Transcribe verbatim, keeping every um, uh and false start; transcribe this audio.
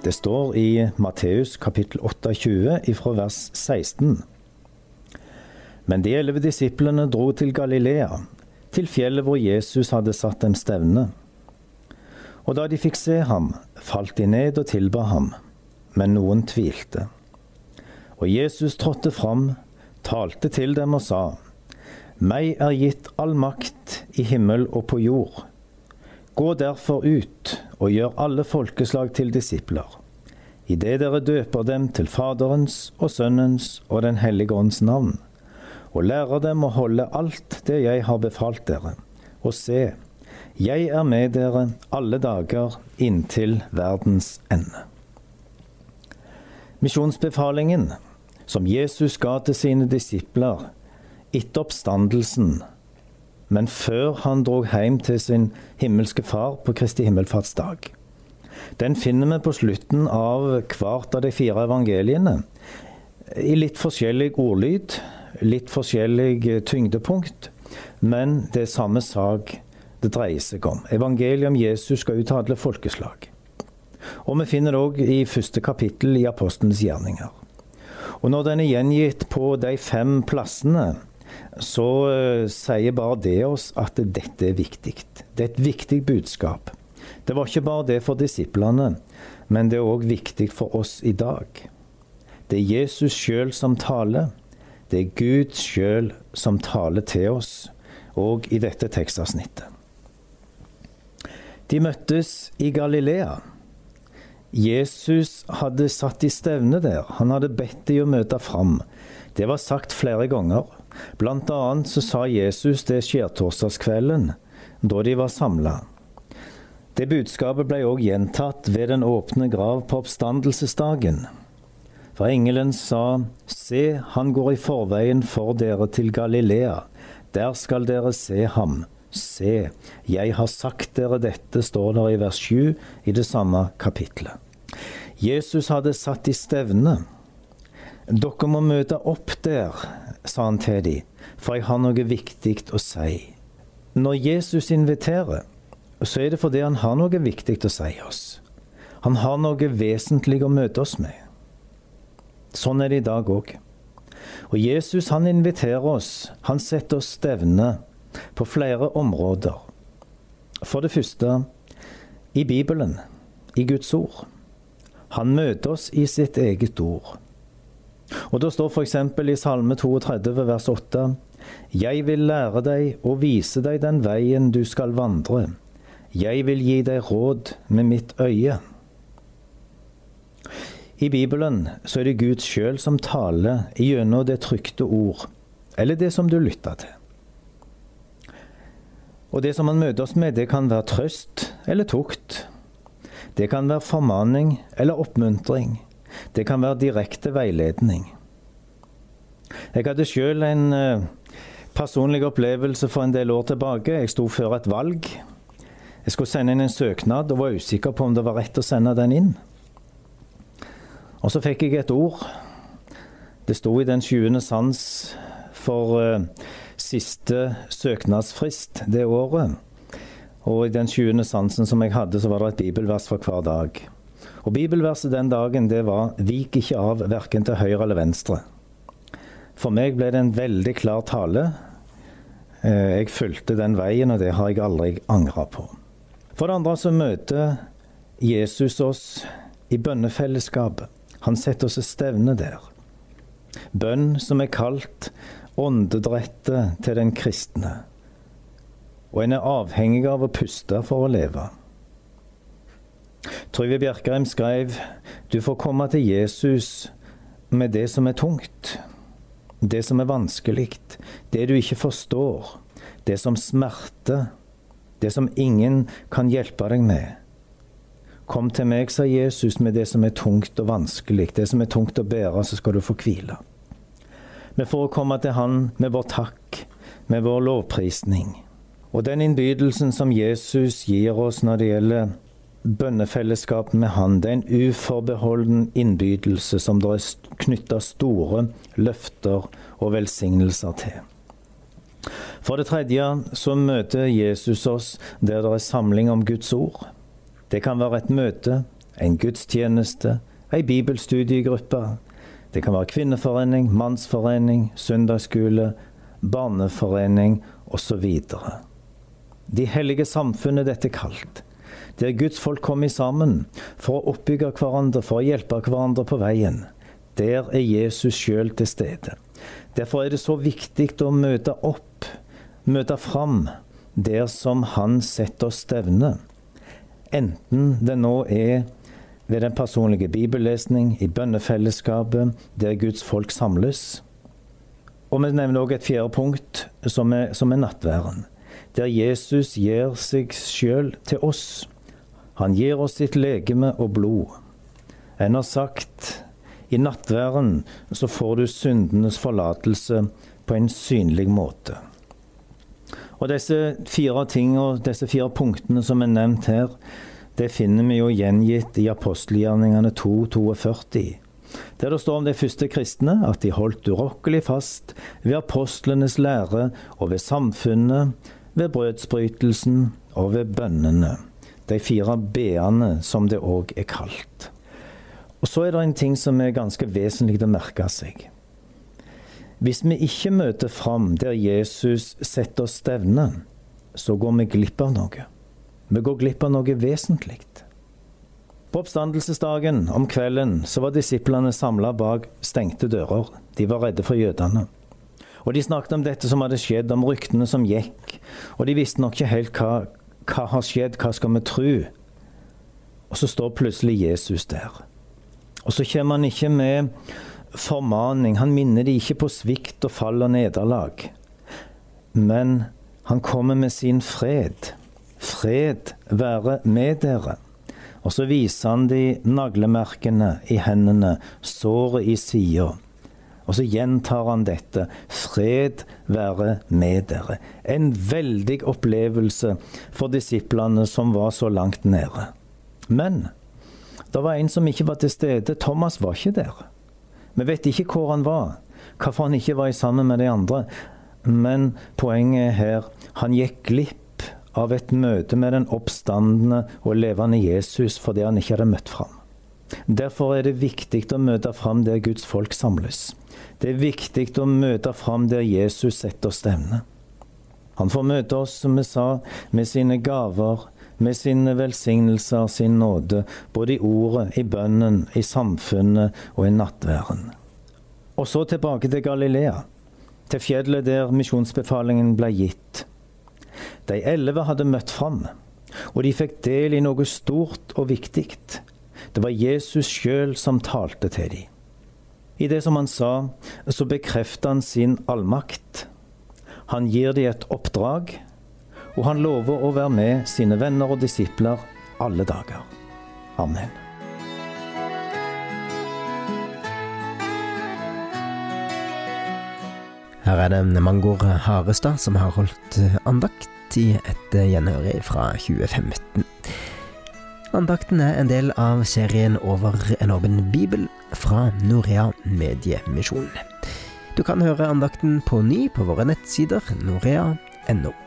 Det står i Matteus kapittel tjueåtte ifra vers seksten. Men de elleve disiplene dro til Galilea, til fjellet hvor Jesus hadde satt dem stevne. Og da de fikk se ham, falt de ned og tilba ham, men noen tvilte. Og Jesus trådte fram, talte til dem og sa, «Meg er gitt all makt i himmel og på jord. Gå derfor ut og gjør alle folkeslag til disipler, i det dere døper dem til Faderens og Sønnens og den hellige ånds navn, og lærer dem å holde alt det jeg har befalt dere. Og se, jeg er med dere alle dager inntil verdens ende.» Misjonsbefalingen, som Jesus ga til sine disipler etter oppstandelsen, men før han drog hjem til sin himmelske far på Kristi himmelfartsdag. Den finner vi på slutten av hvert av de fire evangeliene, i litt forskjellig ordlyd, litt forskjellig tyngdepunkt, men det er samme sak det dreier seg om. Evangeliet om Jesus skal ut til alle folkeslag. Og vi finner det også i første kapittel i Apostelens gjerninger. Og når den er gjengitt på de fem plassene, så uh, sier bare det oss at dette er viktig. Det er et viktig budskap. Det var ikke bare det for disiplene, men det er også viktig for oss i dag. Det er Jesus selv som taler. Det er Gud selv som taler til oss, og i dette tekstavsnittet. De møttes i Galilea. Jesus hadde satt i stevne der. Han hadde bedt de å møte fram. Det var sagt flere ganger. Blant annet så sa Jesus det skjærtorsdagskvelden, da de var samlet. Det budskapet ble også gjentatt ved den åpne grav på oppstandelsesdagen. For engelen sa, «Se, han går i forveien for dere til Galilea. Der skal dere se ham. Se, jeg har sagt dere dette», står der i vers sju i det samme kapitlet. Jesus hadde satt i stevne. «Dere må møte opp der», sa han til dem, «for jeg har noe viktig å si». Når Jesus inviterer, så er det fordi han har noe viktig å si oss. Han har noe vesentlig å møte oss med. Sånn er det i dag også. Og Jesus, han inviterer oss. Han setter oss stevne på flere områder. For det første, i Bibelen, i Guds ord. Han møter oss i sitt eget ord. Og da står for eksempel i Salme trettito, vers åtte, «Jeg vil lære deg og vise deg den veien du skal vandre. Jeg vil gi deg råd med mitt øye.» I Bibelen så er det Gud selv som taler gjennom det trykte ord, eller det som du lytter til. Og det som han møter oss med, det kan være trøst eller tukt. Det kan være formaning eller oppmuntring. Det kan være direkte veiledning. Jeg hadde selv en eh, personlig opplevelse for en del år tilbake. Jeg sto før et valg. Jeg skulle sende inn en søknad og var usikker på om det var rett å sende den inn. Og så fikk jeg et ord. Det sto i den sjuende sans for eh, siste søknadsfrist det året. Og i den sjuende sansen som jeg hadde, så var det et bibelvers for hver dag. Og bibelverset den dagen, det var «Vik ikke av hverken til høyre eller venstre». For meg ble det en veldig klar tale. Jeg fulgte den veien, og det har jeg aldri angret på. For det andre så møter Jesus oss i bønnefellesskapet. Han setter oss et stevne der. Bønn som er kalt åndedrettet til den kristne. Og en er avhengig av å puste for å leve. Trygve Bjerkreim skrev, «Du får komme til Jesus med det som er tungt, det som er vanskelig, det du ikke forstår, det som smerter, det som ingen kan hjelpe deg med. Kom til meg, sa Jesus, med det som er tungt og vanskelig, det som er tungt å bære, så skal du få hvile. Vi får komme til han med vår takk, med vår lovprisning. Og den innbydelsen som Jesus gir oss når det gjelder bønnefellesskap med han, det er en uforbeholden innbydelse som det er knyttet store løfter og velsignelser til. For det tredje så møter Jesus oss der det er samling om Guds ord. Det kan være et møte en gudstjeneste, en bibelstudiegruppe. Det kan være kvinneforening, mannsforening, søndagsskole, barneforening og så videre. De hellige samfunnet dette kalt, der Guds folk kommer sammen for å oppbygge hverandre, for å hjelpe hverandre på veien. Der er Jesus selv til stede. Derfor er det så viktig å møte opp, møte fram, der som han setter oss stevne. Enten det nå er ved den personlige bibellesning, i bønnefellesskapet, der Guds folk samles. Og vi nevner også et fjerde punkt, som er, som er nattværen, der Jesus gir seg selv til oss. Han gir oss sitt legeme og blod. En har sagt, i nattværen så får du syndenes forlatelse på en synlig måte. Og disse fire tingene, disse fire punktene som er nevnt her, det finner vi jo gjengitt i apostelgjerningene to førti to. Der det står om de første kristne at de holdt urokkelig fast ved apostlenes lære og ved samfunnet, ved brødsbrytelsen og ved bønnene. De fire B-ene som det også er kalt. Og så er det en ting som er ganske vesentlig å merke seg. Hvis vi ikke møter fram der Jesus setter oss stevne, så går vi glipp av noe. Vi går glipp av noe vesentlig. På oppstandelsesdagen om kvelden så var disiplene samlet bak stengte dører. De var redde for jødene. Og de snakket om dette som hadde skjedd, om ryktene som gikk. Og de visste nok ikke helt hva, hva har skjedd, hva skal vi tro. Og så står plutselig Jesus der. Og så kommer han ikke med formaning. Han minner de ikke på svikt og fall og nederlag. Men han kommer med sin fred. Fred være med dere. Og så viser han de naglemerkene i hendene, såret i siden. Og så gjentar han dette. Fred være med dere. En veldig opplevelse for disiplene som var så langt nede. Men det var en som ikke var til stede. Thomas var ikke der. Vi vet ikke hvor han var. Hvorfor han ikke var sammen med de andre. Men poenget er her, han gikk glipp av et møte med den oppstandende og levende Jesus fordi han ikke hadde møtt fram. Derfor er det viktig å møte fram der Guds folk samles. Det er viktig å møte fram der Jesus setter oss stevne. Han får møte oss, som vi sa, med sine gaver, med sine velsignelser, sin nåde, både i ordet, i bønnen, i samfunnet og i nattværen. Og så tilbake til Galilea, til fjellet der misjonsbefalingen ble gitt. De elleve hadde møtt fram, og de fikk del i noe stort og viktig. Det var Jesus selv som talte til dem. I det som han sa, så bekreftet han sin allmakt. Han gir dem et oppdrag, og han lover å være med sine venner og disipler alle dager. Amen. Her er det Mangor Harestad som har holdt andakt i et gjenhør fra tjue femten. Andakten er en del av serien Over en åpen bibel fra Norea Mediemisjon. Du kan høre andakten på ny på våre nettsider norea punktum no.